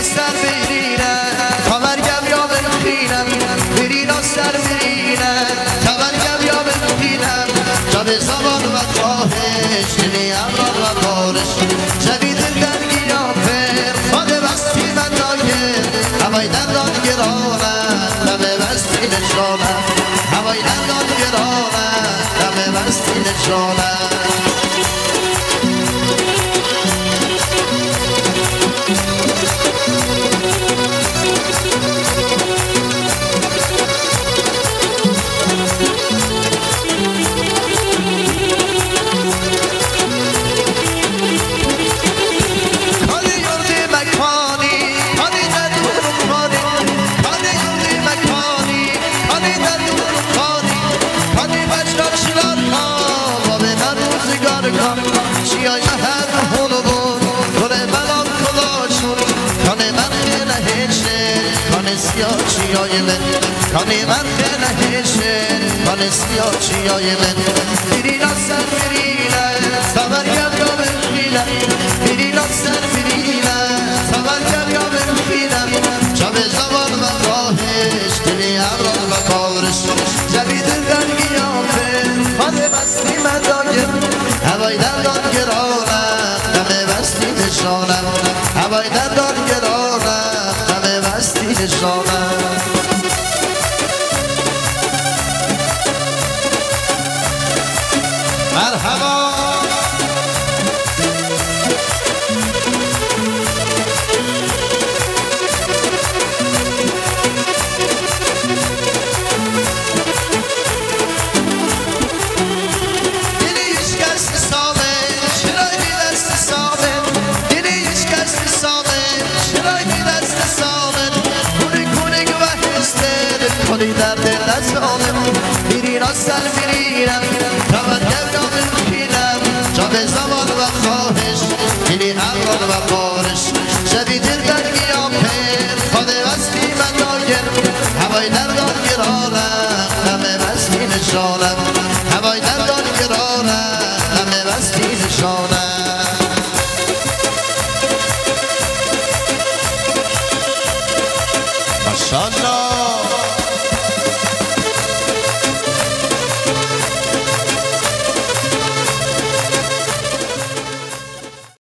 سر بگیرن تا مرگم یا بنخینم برین سر بگیرن تا مرگم یا بنخینم جاب زمان و خواهش دلی امران و بارش جوید درگی یا پر خاده بستی من دایر هوای دندان گرانم دمه بستی نشانم هوای دندان گرانم دمه بستی نشانم سیاچی من کانی من خیلی هشن کانی سیاچی من بیرین سر بیرینه سبرگم یا بخیلم بیرین سر بیرینه سبرگم یا بخیلم شب زمان و خواهش دلی امران و کارش جوید درگی آفر خاده بستی من داگر هوای دندان گرانم دمه بستی نشانم هوای دندان گرانم دمه بستی نشانم مرحبا کنی در دل نزانم بیرین سر بیرینم تا من گردم بخینم جاب زمان و خواهش دلی امران و بارش شبی دل درگی آمپر خاده بستی من داگر هوای دندان گرانم همه بستی نشانم هوای دندان گرانم همه بستی نشانم ماشاءالله